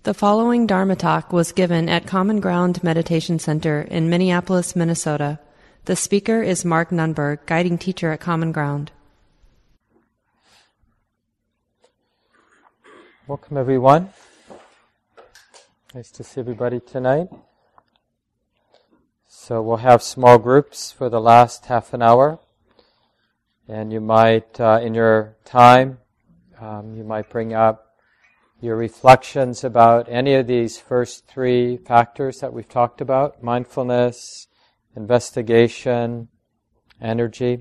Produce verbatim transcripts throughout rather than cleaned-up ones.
The following Dharma talk was given at Common Ground Meditation Center in Minneapolis, Minnesota. The speaker is Mark Nunberg, guiding teacher at Common Ground. Welcome, everyone. Nice to see everybody tonight. So we'll have small groups for the last half an hour. And you might, uh, in your time, um, you might bring up your reflections about any of these first three factors that we've talked about: mindfulness, investigation, energy.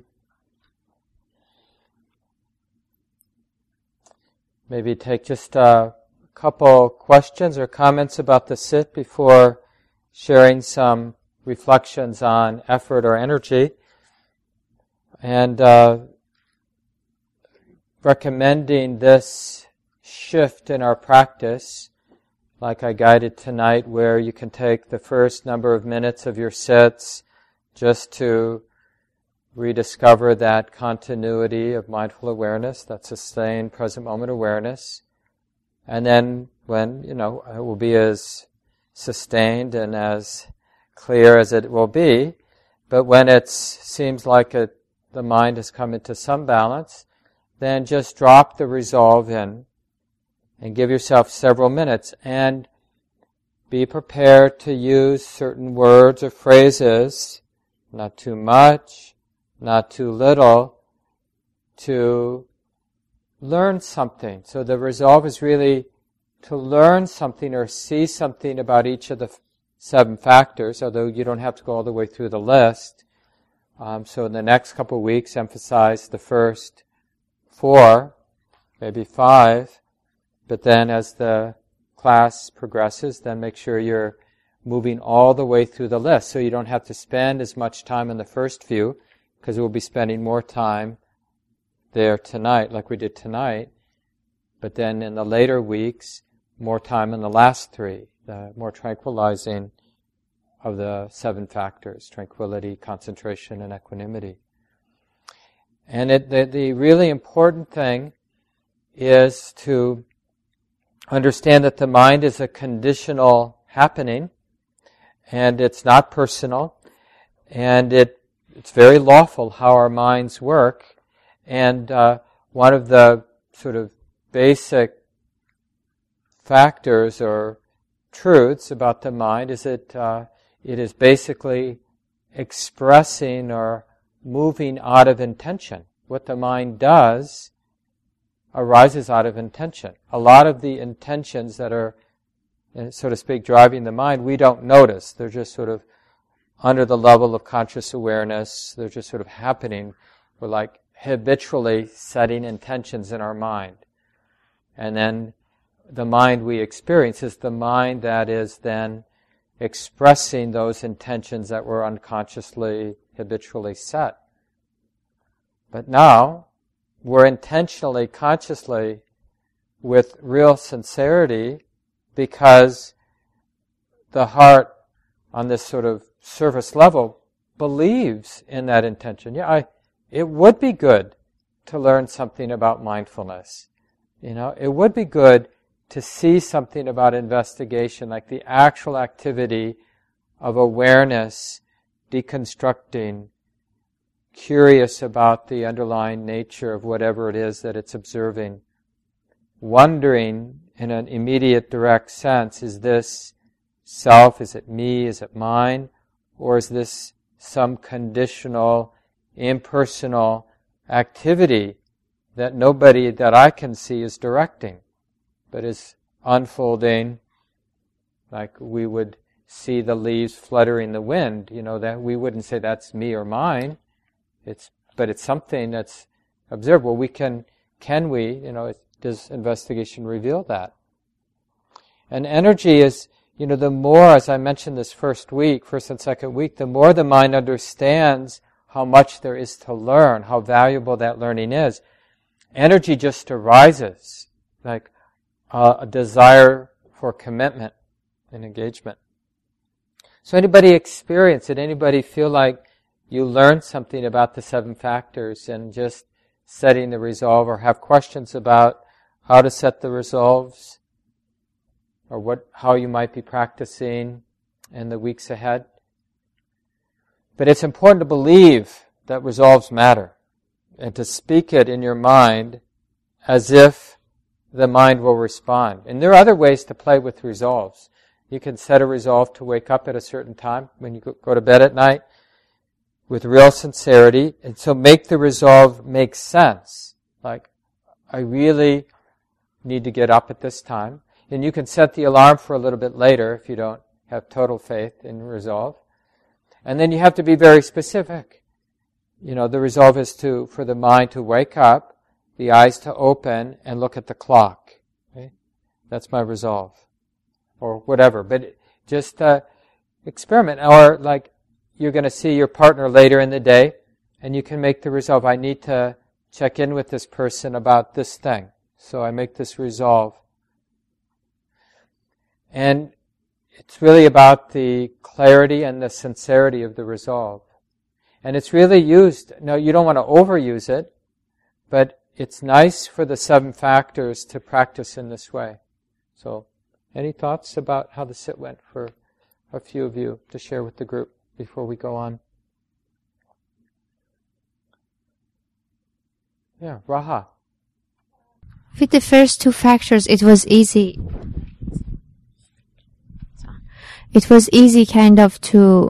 Maybe take just a couple questions or comments about the sit before sharing some reflections on effort or energy. And uh, recommending this shift in our practice, like I guided tonight, where you can take the first number of minutes of your sits just to rediscover that continuity of mindful awareness, that sustained present moment awareness. And then when, you know, it will be as sustained and as clear as it will be, but when it seems like it, the mind has come into some balance, then just drop the resolve in and give yourself several minutes, and be prepared to use certain words or phrases, not too much, not too little, to learn something. So the resolve is really to learn something or see something about each of the f- seven factors, although you don't have to go all the way through the list. Um, so in the next couple of weeks, emphasize the first four, maybe five. But then as the class progresses, then make sure you're moving all the way through the list, so you don't have to spend as much time in the first few, because we'll be spending more time there tonight, like we did tonight. But then in the later weeks, more time in the last three, the more tranquilizing of the seven factors: tranquility, concentration, and equanimity. And it, the, the really important thing is to understand that the mind is a conditional happening, and it's not personal, and it it's very lawful how our minds work. And uh, one of the sort of basic factors or truths about the mind is that uh, it is basically expressing or moving out of intention. What the mind does arises out of intention. A lot of the intentions that are, so to speak, driving the mind, we don't notice. They're just sort of under the level of conscious awareness. They're just sort of happening. We're like habitually setting intentions in our mind. And then the mind we experience is the mind that is then expressing those intentions that were unconsciously, habitually set. But now, we're intentionally, consciously, with real sincerity, because the heart, on this sort of surface level, believes in that intention. Yeah, I, it would be good to learn something about mindfulness. You know, it would be good to see something about investigation, like the actual activity of awareness, deconstructing, curious about the underlying nature of whatever it is that it's observing. Wondering in an immediate, direct sense, is this self, is it me, is it mine, or is this some conditional, impersonal activity that nobody that I can see is directing, but is unfolding, like we would see the leaves fluttering in the wind, you know, that we wouldn't say that's me or mine. It's, but it's something that's observed. Well, we can, can we, you know, it, does investigation reveal that? And energy is, you know, the more, as I mentioned this first week, first and second week, the more the mind understands how much there is to learn, how valuable that learning is, energy just arises, like uh, a desire for commitment and engagement. So anybody experience it? Anybody feel like you learned something about the seven factors and just setting the resolve, or have questions about how to set the resolves? or what, how you might be practicing in the weeks ahead. But it's important to believe that resolves matter and to speak it in your mind as if the mind will respond. And there are other ways to play with resolves. You can set a resolve to wake up at a certain time when you go to bed at night with real sincerity, and so make the resolve make sense. Like, I really need to get up at this time. And you can set the alarm for a little bit later if you don't have total faith in resolve. And then you have to be very specific. You know, the resolve is to, for the mind to wake up, the eyes to open, and look at the clock. Okay? That's my resolve. Or whatever. But just uh, experiment. Or like, you're going to see your partner later in the day, and you can make the resolve, I need to check in with this person about this thing. So I make this resolve. And it's really about the clarity and the sincerity of the resolve. And it's really used, no, you don't want to overuse it, but it's nice for the seven factors to practice in this way. So, any thoughts about how the sit went for a few of you to share with the group before we go on? Yeah, Raha. With the first two factors, it was easy. It was easy kind of to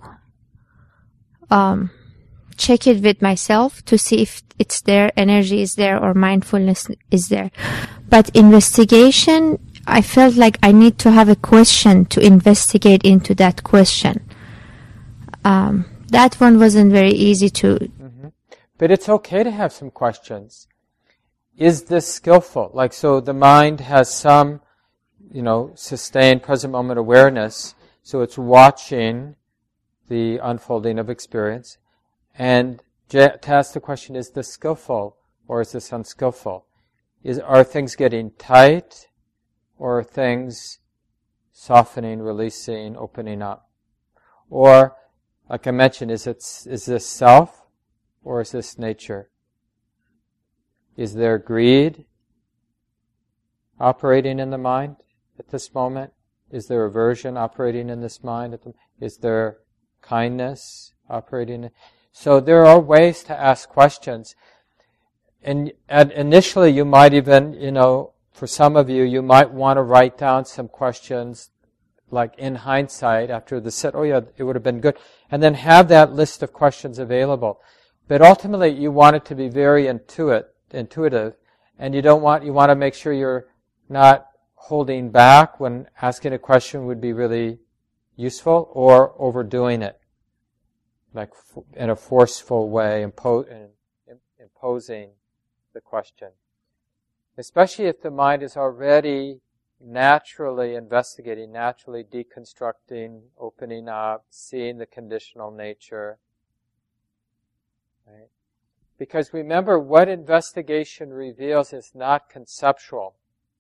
um, check it with myself to see if it's there, energy is there, or mindfulness is there. But investigation, I felt like I need to have a question to investigate into that question. Um, that one wasn't very easy to... Mm-hmm. But it's okay to have some questions. Is this skillful? Like, so the mind has some, you know, sustained present moment awareness, so it's watching the unfolding of experience. And to ask the question, is this skillful or is this unskillful? Is, are things getting tight or are things softening, releasing, opening up? Or, like I mentioned, is it, is this self or is this nature? Is there greed operating in the mind at this moment? Is there aversion operating in this mind? At the, is there kindness operating? So there are ways to ask questions. And at initially you might even, you know, for some of you, you might want to write down some questions, like in hindsight, after the sit, oh yeah, it would have been good. And then have that list of questions available. But ultimately you want it to be very intuit, intuitive, and you don't want, you want to make sure you're not holding back when asking a question would be really useful, or overdoing it, like in a forceful way, impo- imposing the question. Especially if the mind is already naturally investigating, naturally deconstructing, opening up, seeing the conditional nature. Right? Because remember, what investigation reveals is not conceptual.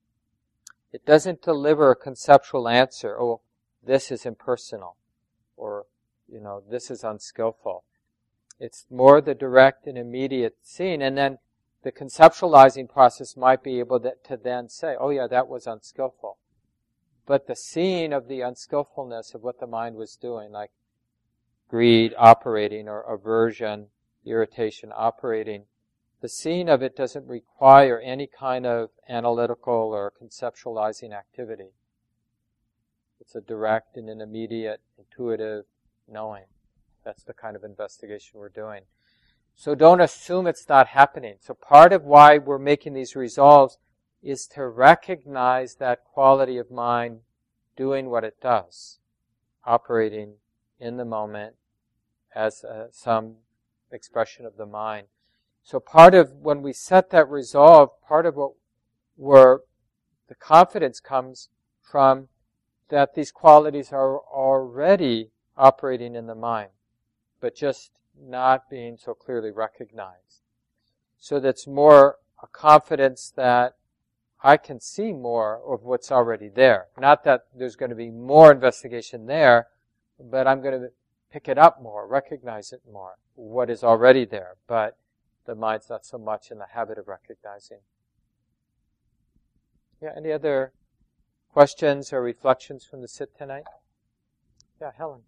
It doesn't deliver a conceptual answer. Oh, this is impersonal. Or, you know, this is unskillful. It's more the direct and immediate seeing. And then the conceptualizing process might be able to, to then say, oh yeah, that was unskillful. But the seeing of the unskillfulness of what the mind was doing, like greed operating or aversion, irritation operating, the seeing of it doesn't require any kind of analytical or conceptualizing activity. It's a direct and an immediate, intuitive knowing. That's the kind of investigation we're doing. So don't assume it's not happening. So part of why we're making these resolves is to recognize that quality of mind doing what it does, operating in the moment as uh, some expression of the mind. So part of, when we set that resolve, part of what where the confidence comes from that these qualities are already operating in the mind, but just not being so clearly recognized. So that's more a confidence that I can see more of what's already there. Not that there's going to be more investigation there, but I'm going to pick it up more, recognize it more, what is already there. But the mind's not so much in the habit of recognizing. Yeah, any other questions or reflections from the sit tonight? Yeah, Helen.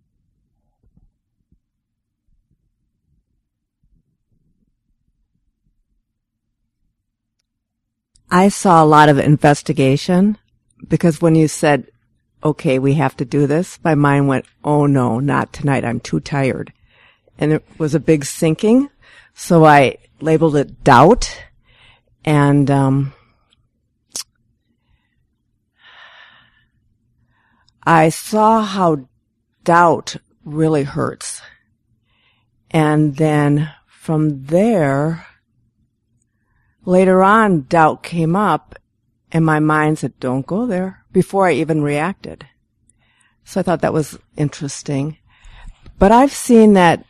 I saw a lot of investigation because when you said, okay, we have to do this, my mind went, oh no, not tonight. I'm too tired. And it was a big sinking. So I labeled it doubt. And, um, I saw how doubt really hurts. And then from there, later on, doubt came up, and my mind said, don't go there, before I even reacted. So I thought that was interesting. But I've seen that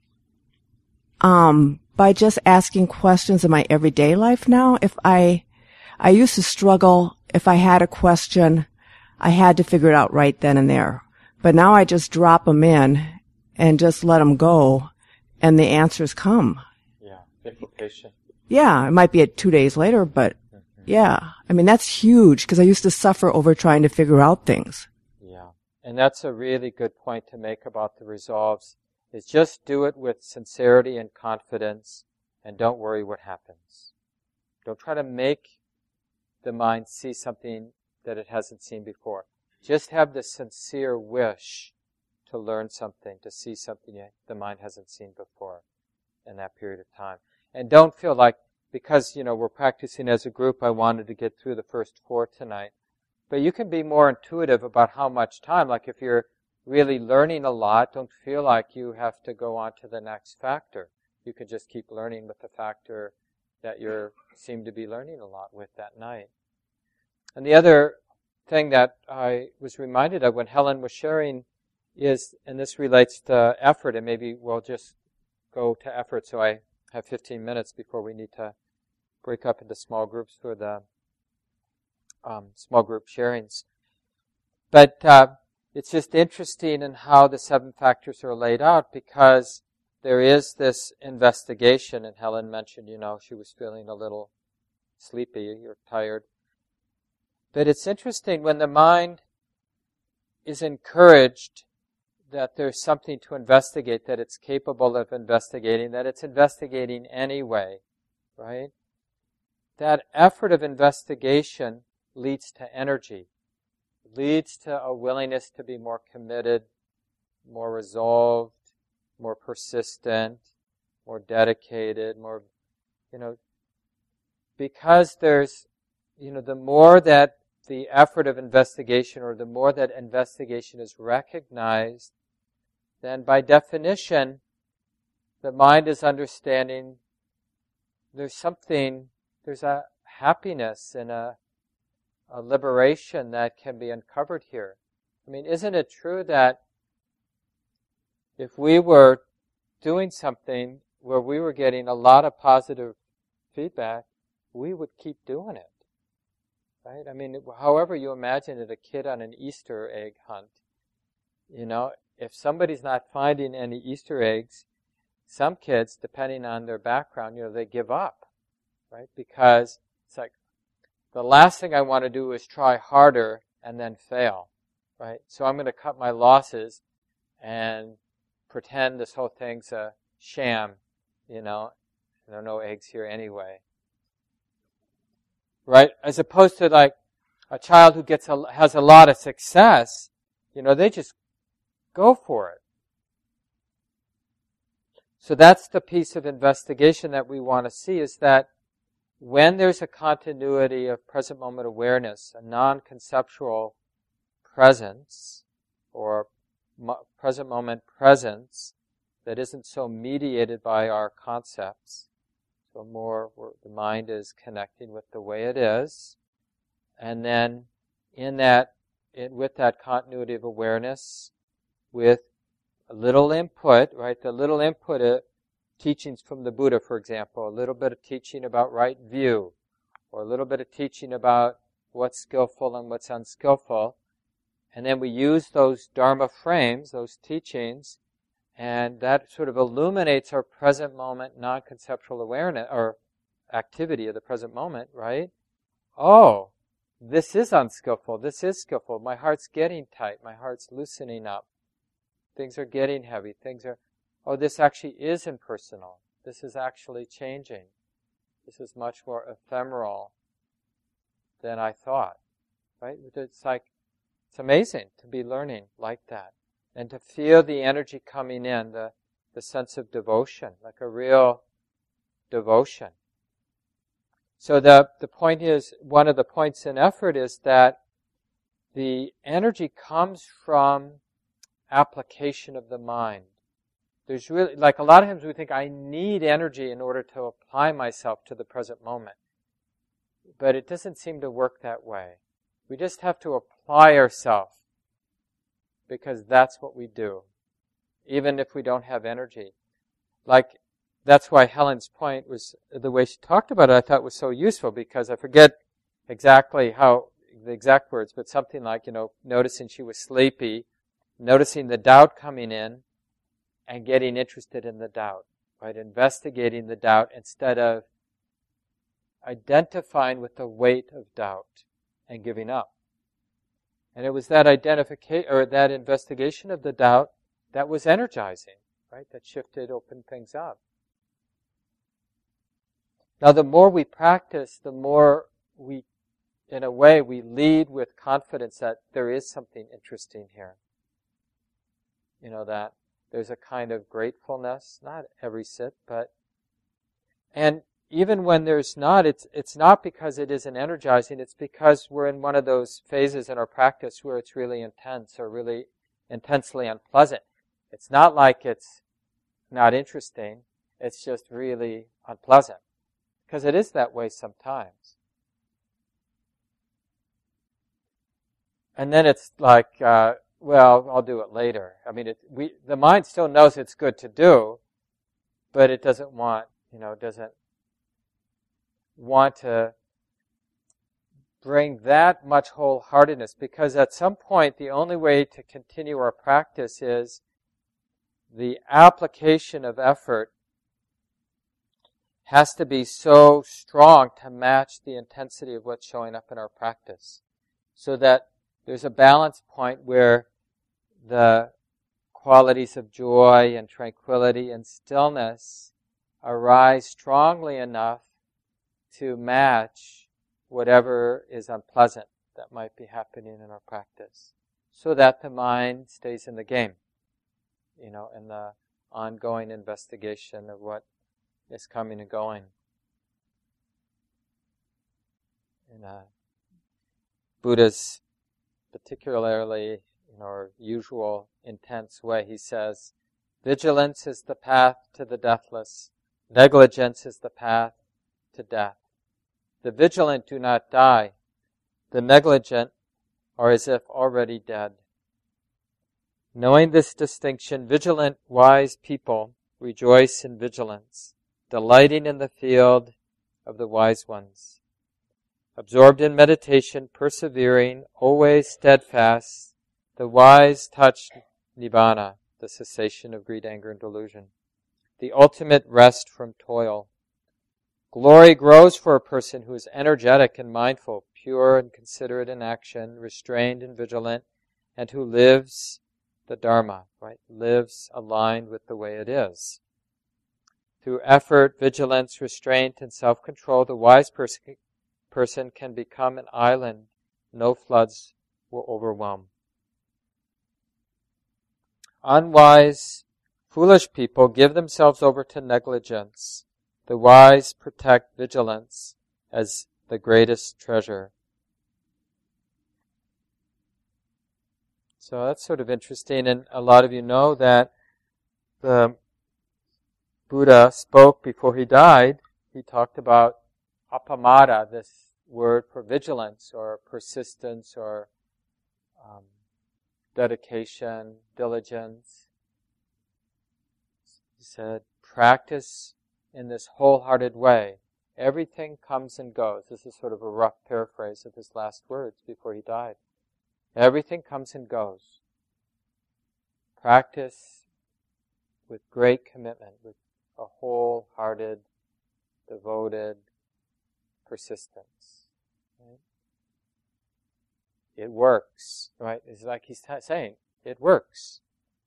um by just asking questions in my everyday life now, if I, I used to struggle, if I had a question, I had to figure it out right then and there. But now I just drop them in and just let them go, and the answers come. Yeah, implication. Yeah, it might be at two days later, but mm-hmm. yeah. I mean, that's huge because I used to suffer over trying to figure out things. Yeah, and that's a really good point to make about the resolves, is just do it with sincerity and confidence, and don't worry what happens. Don't try to make the mind see something that it hasn't seen before. Just have the sincere wish to learn something, to see something the mind hasn't seen before in that period of time. And don't feel like, because, you know, we're practicing as a group, I wanted to get through the first four tonight. But you can be more intuitive about how much time. Like if you're really learning a lot, don't feel like you have to go on to the next factor. You can just keep learning with the factor that you seem to be learning a lot with that night. And the other thing that I was reminded of when Helen was sharing is, and this relates to effort, and maybe we'll just go to effort so I have fifteen minutes before we need to break up into small groups for the um, small group sharings. But uh, it's just interesting in how the seven factors are laid out, because there is this investigation, and Helen mentioned, you know, she was feeling a little sleepy or tired. But it's interesting when the mind is encouraged that there's something to investigate, that it's capable of investigating, that it's investigating anyway, right? That effort of investigation leads to energy, leads to a willingness to be more committed, more resolved, more persistent, more dedicated, more, you know, because there's, you know, the more that the effort of investigation, or the more that investigation is recognized, then by definition, the mind is understanding there's something, there's a happiness and a, a liberation that can be uncovered here. I mean, isn't it true that if we were doing something where we were getting a lot of positive feedback, we would keep doing it, right? I mean, however you imagine it, a kid on an Easter egg hunt, you know, if somebody's not finding any Easter eggs, some kids, depending on their background, you know, they give up, right? Because it's like, the last thing I want to do is try harder and then fail, right? So I'm going to cut my losses and pretend this whole thing's a sham, you know. There are no eggs here anyway, right? As opposed to like a child who gets a, has a lot of success, you know, they just go for it. So that's the piece of investigation that we want to see, is that when there's a continuity of present moment awareness, a non-conceptual presence, or mo- present moment presence that isn't so mediated by our concepts, so more where the mind is connecting with the way it is, and then in that, in, with that continuity of awareness, with a little input, right? The little input of teachings from the Buddha, for example, a little bit of teaching about right view, or a little bit of teaching about what's skillful and what's unskillful. And then we use those Dharma frames, those teachings, and that sort of illuminates our present moment non-conceptual awareness, or activity of the present moment, right? Oh, this is unskillful, this is skillful, my heart's getting tight, my heart's loosening up, things are getting heavy, things are, oh, this actually is impersonal, this is actually changing, this is much more ephemeral than I thought, right? It's like, it's amazing to be learning like that, and to feel the energy coming in, the, the sense of devotion, like a real devotion. So the, the point is, one of the points in effort is that the energy comes from application of the mind. There's really, like a lot of times we think I need energy in order to apply myself to the present moment. But it doesn't seem to work that way. We just have to apply ourselves because that's what we do, even if we don't have energy. Like, that's why Helen's point was, the way she talked about it, I thought was so useful, because I forget exactly how, the exact words, but something like, you know, noticing she was sleepy, noticing the doubt coming in, and getting interested in the doubt, right? Investigating the doubt instead of identifying with the weight of doubt and giving up. And it was that identification, or that investigation of the doubt that was energizing, right? That shifted, opened things up. Now, the more we practice, the more we, in a way, we lead with confidence that there is something interesting here. You know, that there's a kind of gratefulness, not every sit, but, and even when there's not, it's it's not because it isn't energizing, it's because we're in one of those phases in our practice where it's really intense or really intensely unpleasant. It's not like it's not interesting, it's just really unpleasant. Because it is that way sometimes. And then it's like, uh, well, I'll do it later. I mean, it, we, the mind still knows it's good to do, but it doesn't want, you know, doesn't want to bring that much wholeheartedness, because at some point the only way to continue our practice is the application of effort has to be so strong to match the intensity of what's showing up in our practice, so that there's a balance point where the qualities of joy and tranquility and stillness arise strongly enough to match whatever is unpleasant that might be happening in our practice, so that the mind stays in the game, you know, in the ongoing investigation of what is coming and going. In a Buddha's particularly, you know, or usual intense way, he says, vigilance is the path to the deathless. Negligence is the path to death. The vigilant do not die. The negligent are as if already dead. Knowing this distinction, vigilant, wise people rejoice in vigilance, delighting in the field of the wise ones. Absorbed in meditation, persevering, always steadfast, the wise touch nibbana, the cessation of greed, anger, and delusion, the ultimate rest from toil. Glory grows for a person who is energetic and mindful, pure and considerate in action, restrained and vigilant, and who lives the Dharma, right? Lives aligned with the way it is. Through effort, vigilance, restraint, and self-control, the wise pers- person can become an island no floods will overwhelm. Unwise, foolish people give themselves over to negligence. The wise protect vigilance as the greatest treasure. So that's sort of interesting, and a lot of you know that the Buddha spoke before he died. He talked about appamada, this word for vigilance or persistence or um, dedication, diligence. He said, practice in this wholehearted way. Everything comes and goes. This is sort of a rough paraphrase of his last words before he died. Everything comes and goes. Practice with great commitment, with a wholehearted, devoted persistence. Right? it works, right? It's like he's t- saying, it works.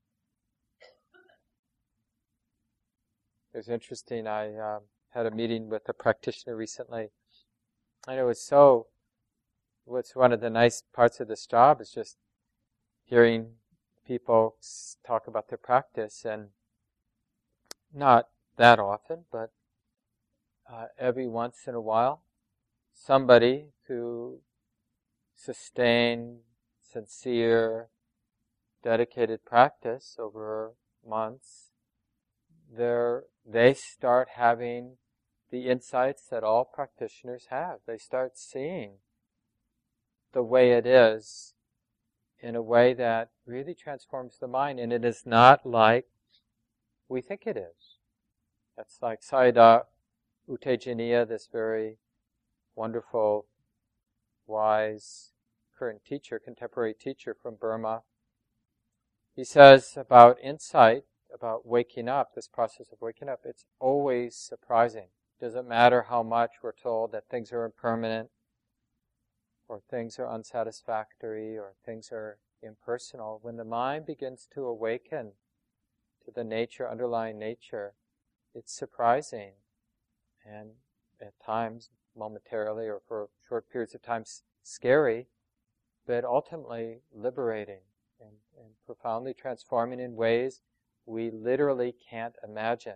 It was interesting, I um, had a meeting with a practitioner recently, and it was so, what's one of the nice parts of this job is just hearing people talk about their practice, and not that often, but uh, every once in a while, somebody who sustained, sincere, dedicated practice over months, they're, they start having the insights that all practitioners have. They start seeing the way it is in a way that really transforms the mind, and it is not like we think it is. That's like Sayadaw U Tejaniya, this very wonderful, wise, current teacher, contemporary teacher from Burma. He says about insight, about waking up, this process of waking up, it's always surprising. It doesn't matter how much we're told that things are impermanent, or things are unsatisfactory, or things are impersonal. When the mind begins to awaken to the nature, underlying nature, it's surprising, and at times, momentarily or for short periods of time, scary, but ultimately liberating and, and profoundly transforming in ways we literally can't imagine.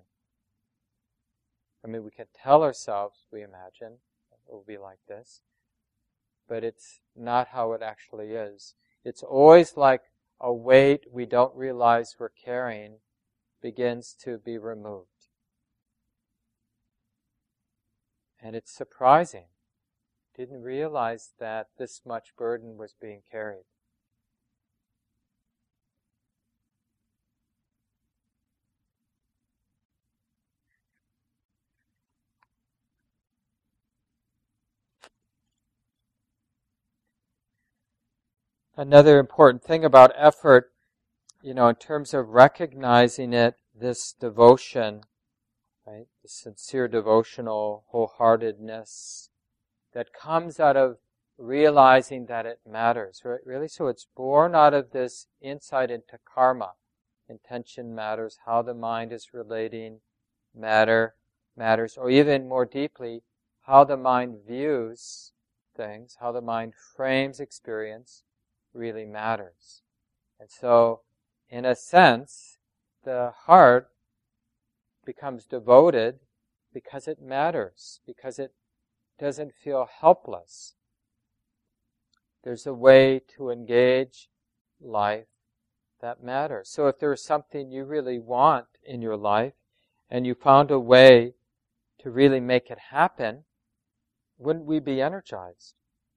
I mean, we can tell ourselves we imagine it will be like this, but it's not how it actually is. It's always like a weight we don't realize we're carrying begins to be removed. And it's surprising. Didn't realize that this much burden was being carried. Another important thing about effort, you know, in terms of recognizing it, this devotion, right, the sincere devotional wholeheartedness that comes out of realizing that it matters, right? Really, so it's born out of this insight into karma. Intention matters, how the mind is relating matter matters, or even more deeply, how the mind views things, how the mind frames experience really matters. And so, in a sense, the heart becomes devoted because it matters, because it doesn't feel helpless. There's a way to engage life that matters. So if there's something you really want in your life, and you found a way to really make it happen, wouldn't we be energized?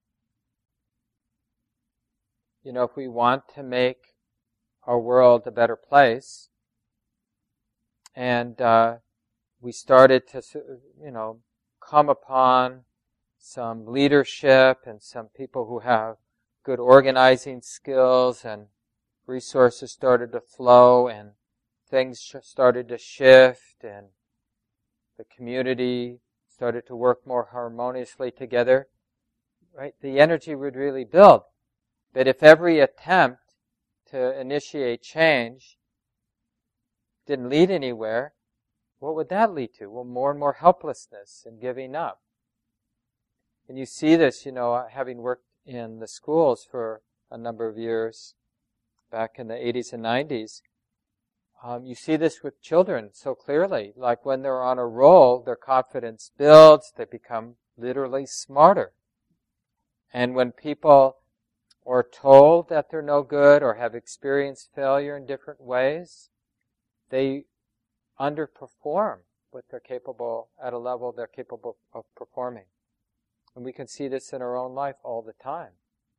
You know, if we want to make our world a better place, and uh, we started to, you know, come upon some leadership and some people who have good organizing skills, and resources started to flow, and things sh- started to shift, and the community started to work more harmoniously together, right? The energy would really build. But if every attempt to initiate change didn't lead anywhere, what would that lead to? Well, more and more helplessness and giving up. And you see this, you know, having worked in the schools for a number of years back in the eighties and nineties, um, you see this with children so clearly. Like when they're on a roll, their confidence builds, they become literally smarter. And when people are told that they're no good or have experienced failure in different ways, they underperform what they're capable, at a level they're capable of performing. And we can see this in our own life all the time.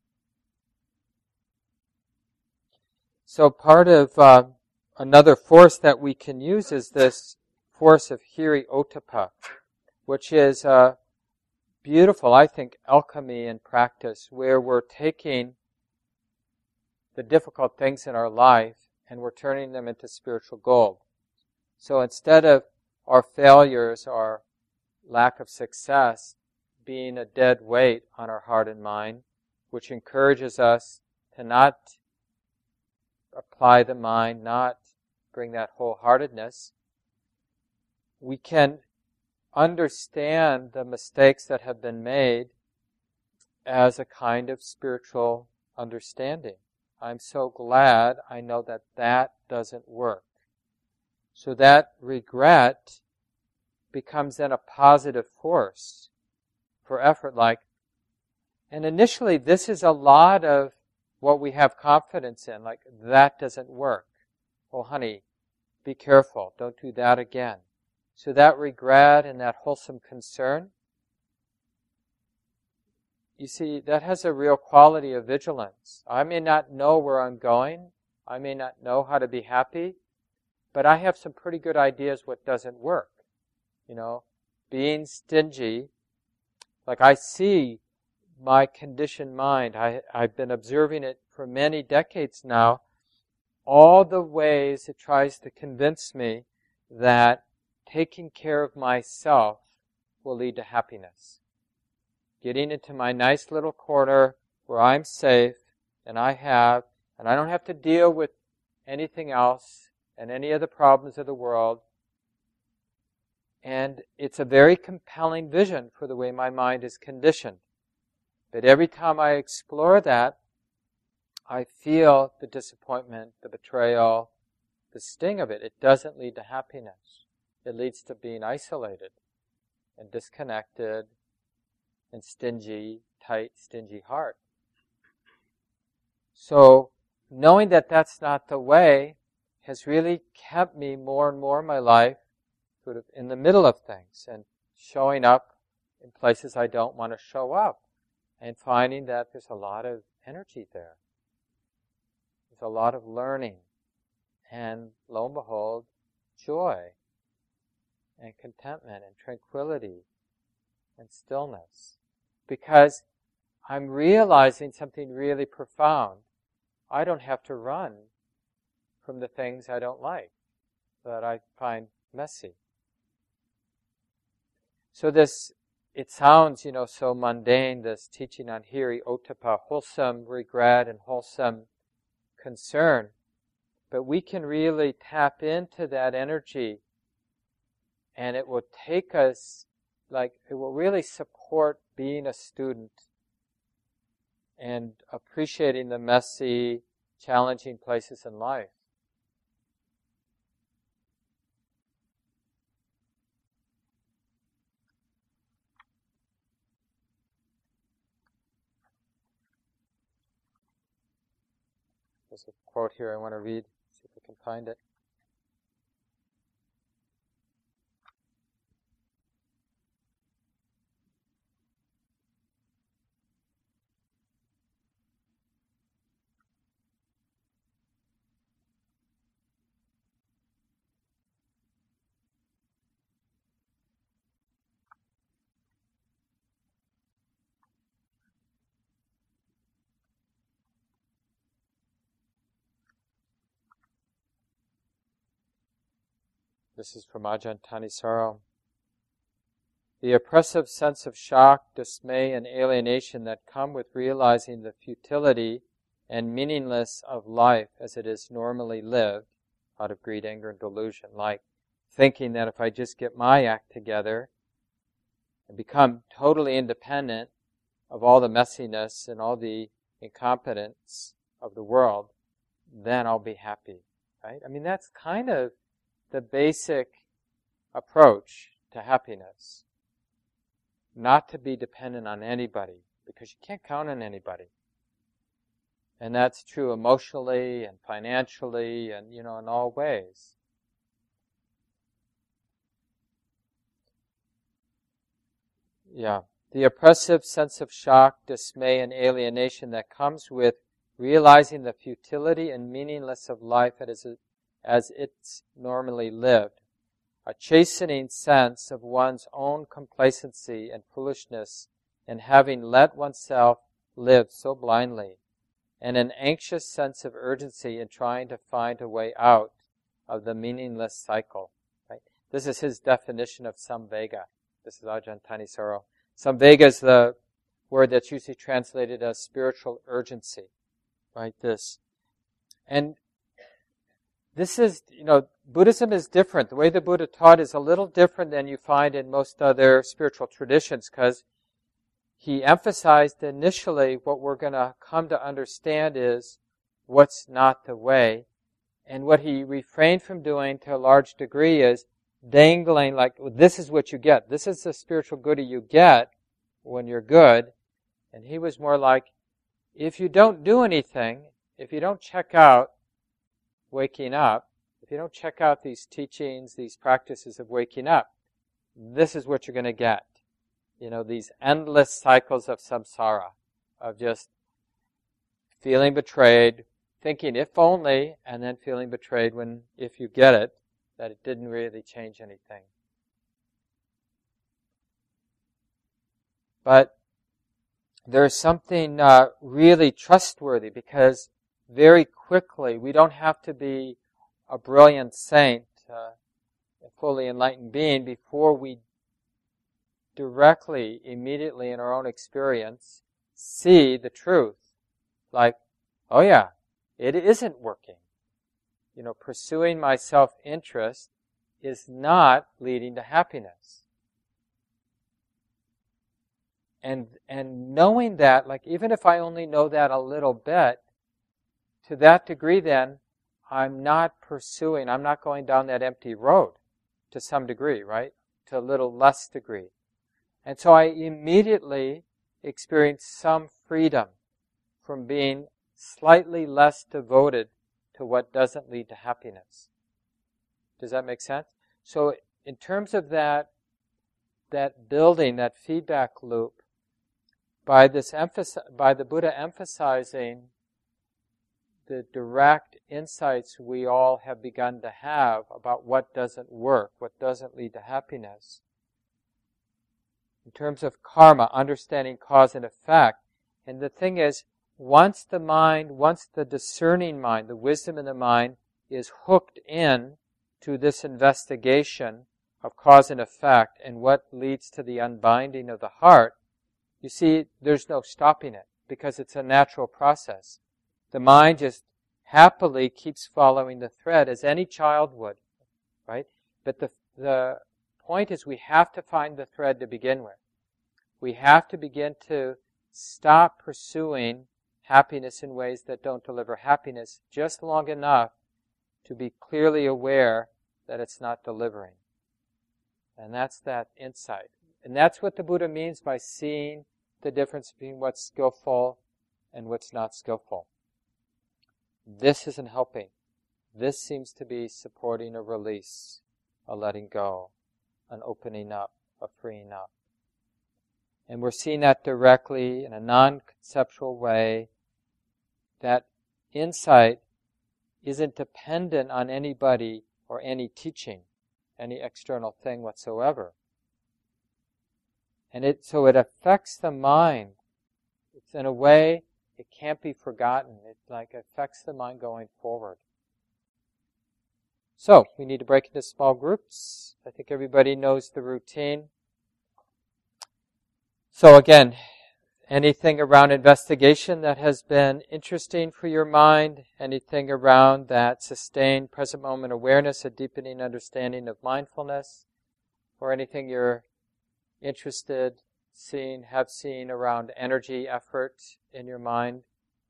So part of uh, another force that we can use is this force of Hiri Ottappa, which is uh, beautiful, I think, alchemy in practice, where we're taking the difficult things in our life and we're turning them into spiritual gold. So instead of our failures, our lack of success being a dead weight on our heart and mind, which encourages us to not apply the mind, not bring that wholeheartedness, we can understand the mistakes that have been made as a kind of spiritual understanding. I'm so glad I know that that doesn't work. So that regret becomes then a positive force for effort, like, and initially this is a lot of what we have confidence in, like, that doesn't work. Oh, honey, be careful, don't do that again. So that regret and that wholesome concern, you see, that has a real quality of vigilance. I may not know where I'm going, I may not know how to be happy, but I have some pretty good ideas what doesn't work. You know, being stingy, like I see my conditioned mind, I, I've been observing it for many decades now, all the ways it tries to convince me that taking care of myself will lead to happiness. Getting into my nice little corner where I'm safe and I have, and I don't have to deal with anything else and any of the problems of the world. And it's a very compelling vision for the way my mind is conditioned. But every time I explore that, I feel the disappointment, the betrayal, the sting of it. It doesn't lead to happiness. It leads to being isolated and disconnected and stingy, tight, stingy heart. So knowing that that's not the way has really kept me more and more in my life sort of in the middle of things and showing up in places I don't want to show up and finding that there's a lot of energy there. There's a lot of learning and, lo and behold, joy and contentment and tranquility and stillness. Because I'm realizing something really profound. I don't have to run from the things I don't like, that I find messy. So this, it sounds, you know, so mundane, this teaching on Hiri Ottappa, wholesome regret and wholesome concern. But we can really tap into that energy and it will take us, like, it will really support being a student and appreciating the messy, challenging places in life. There's a quote here I want to read, see if I can find it. This is from Ajahn Thanisaro. The oppressive sense of shock, dismay, and alienation that come with realizing the futility and meaningless of life as it is normally lived out of greed, anger, and delusion, like thinking that if I just get my act together and become totally independent of all the messiness and all the incompetence of the world, then I'll be happy, right? I mean, that's kind of the basic approach to happiness. Not to be dependent on anybody, because you can't count on anybody. And that's true emotionally and financially and, you know, in all ways. Yeah. The oppressive sense of shock, dismay, and alienation that comes with realizing the futility and meaninglessness of life as it as it's normally lived. A chastening sense of one's own complacency and foolishness in having let oneself live so blindly, and an anxious sense of urgency in trying to find a way out of the meaningless cycle. Right? This is his definition of samvega. This is Ajahn Thanisaro. Samvega is the word that's usually translated as spiritual urgency, right? This. And this is, you know, Buddhism is different. The way the Buddha taught is a little different than you find in most other spiritual traditions, because he emphasized initially what we're going to come to understand is what's not the way. And what he refrained from doing to a large degree is dangling like, this is what you get. This is the spiritual goodie you get when you're good. And he was more like, if you don't do anything, if you don't check out waking up, if you don't check out these teachings, these practices of waking up, this is what you're going to get. You know, these endless cycles of samsara, of just feeling betrayed, thinking if only, and then feeling betrayed when, if you get it, that it didn't really change anything. But there's something uh, really trustworthy, because very quickly, we don't have to be a brilliant saint, uh, a fully enlightened being, before we directly, immediately in our own experience, see the truth. Like, oh yeah, it isn't working. You know, pursuing my self-interest is not leading to happiness. And, and knowing that, like, even if I only know that a little bit, to that degree then, I'm not pursuing, I'm not going down that empty road to some degree, right? To a little less degree. And so I immediately experience some freedom from being slightly less devoted to what doesn't lead to happiness. Does that make sense? So in terms of that, that building, that feedback loop, by this emphasis, by the Buddha emphasizing the direct insights we all have begun to have about what doesn't work, what doesn't lead to happiness. In terms of karma, understanding cause and effect. And the thing is, once the mind, once the discerning mind, the wisdom in the mind is hooked in to this investigation of cause and effect and what leads to the unbinding of the heart, you see, there's no stopping it, because it's a natural process. The mind just happily keeps following the thread, as any child would, right? But the the point is, we have to find the thread to begin with. We have to begin to stop pursuing happiness in ways that don't deliver happiness just long enough to be clearly aware that it's not delivering. And that's that insight. And that's what the Buddha means by seeing the difference between what's skillful and what's not skillful. This isn't helping. This seems to be supporting a release, a letting go, an opening up, a freeing up. And we're seeing that directly in a non-conceptual way. That insight isn't dependent on anybody or any teaching, any external thing whatsoever. And it so it affects the mind. It's in a way it can't be forgotten. It like affects the mind going forward. So we need to break into small groups. I think everybody knows the routine. So again, anything around investigation that has been interesting for your mind, anything around that sustained present moment awareness, a deepening understanding of mindfulness, or anything you're interested, seen, have seen around energy, effort in your mind.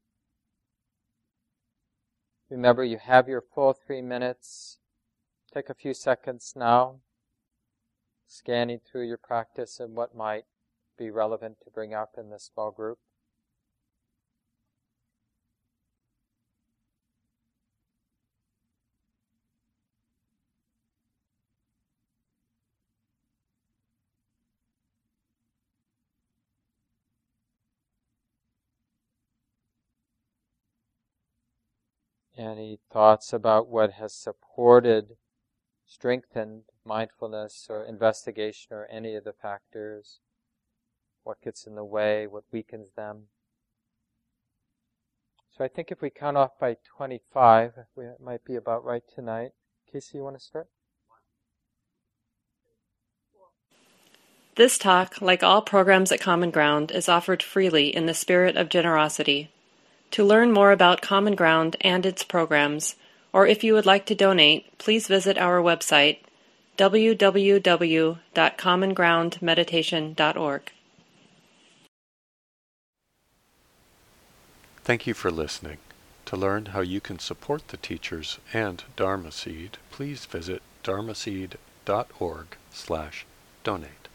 Remember, you have your full three minutes. Take a few seconds now, scanning through your practice and what might be relevant to bring up in this small group. Any thoughts about what has supported, strengthened mindfulness or investigation or any of the factors? What gets in the way? What weakens them? So I think if we count off by twenty-five, we might be about right tonight. Casey, you want to start? This talk, like all programs at Common Ground, is offered freely in the spirit of generosity. To learn more about Common Ground and its programs, or if you would like to donate, please visit our website, w w w dot common ground meditation dot org. Thank you for listening. To learn how you can support the teachers and Dharma Seed, please visit dharma seed dot org slash donate.